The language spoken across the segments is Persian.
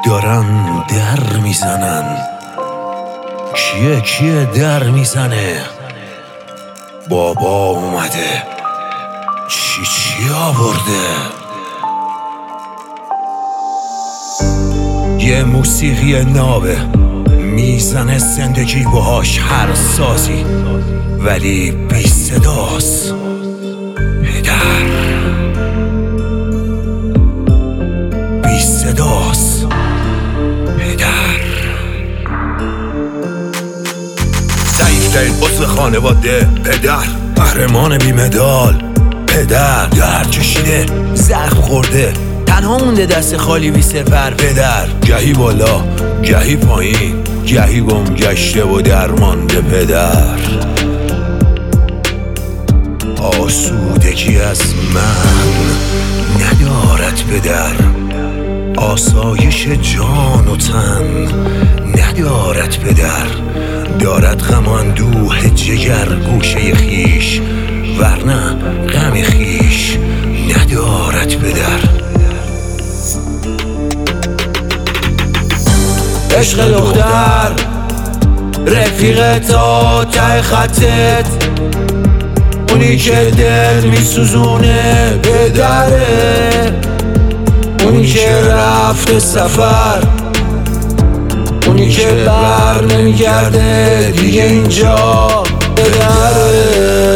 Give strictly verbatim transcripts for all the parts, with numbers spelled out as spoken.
دارن در میزنن. کیه کیه در میزنه؟ بابا اومده، چی چی آورده؟ یه موسیقی نابه میزنه زندگی باهاش هر سازی، ولی بی صداست. پدر بی صداست. پدر ضعیفترین عضو خانواده، پدر قهرمان بی مدال. پدر درد کشیده، زخم خورده، تنها مونده دست خالی بی سپر. پدر گهی بالا گهی پایین، گهی گم گشته و درمانده. پدر آسودگی از من ندارد. پدر آسایش جان و تن ندارد. پدر دارد غم و اندوه جگر گوشه خیش، ورنه غم خیش ندارد. پدر عشق دختر رفیق تا ته خطت، اونی که دل میسوزونه پدره، اونی که رفته سفر، اونی که بر نمیگرده دیگه اینجا پدره.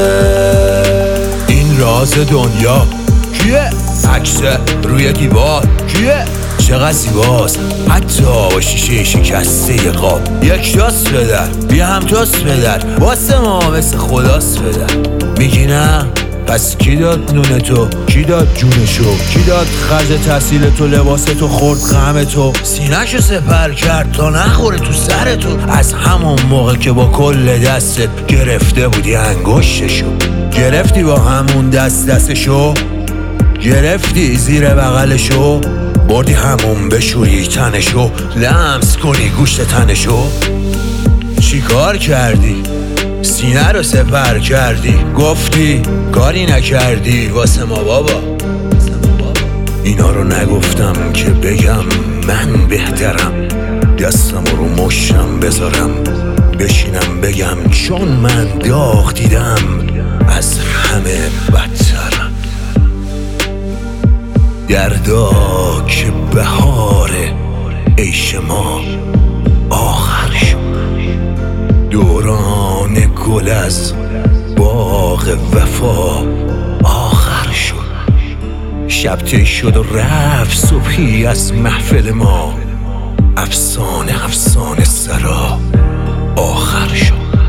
این راز دنیا کیه؟ عکس روی دیوار کیه؟ چقدر زیباست حتی با شیشه شکسته قاب. یک تاست پدر، بیا هم تاست پدر، واسه ما مثل خداست پدر. میگی نه؟ پس کی داد نون تو؟ کی داد جونشو؟ کی داد خرج تحصیل تو؟ لباس تو خورد غم تو؟ سینه‌شو سپر کرد تا نخوره تو سر تو. از همون موقع که با کل دستت گرفته بودی انگشتشو، گرفتی با همون دست دستشو، گرفتی زیر بغلشو، بردی همون بشوری تنشو، لمس کنی گوشت تنشو. چی کار کردی؟ سینه رو سپر کردی، گفتی کاری نکردی واسه ما بابا. اینا رو نگفتم که بگم من بهترم، دستم رو مشتم بذارم بشینم بگم چون من داغ دیدم از همه بدترم. دردا که بهار عیش ما آخر شد، دوران گل از باغ وفا آخر شد. شب ته شد و رفت صبحی از محفل ما، افسانه افسانه سرا آخر شد.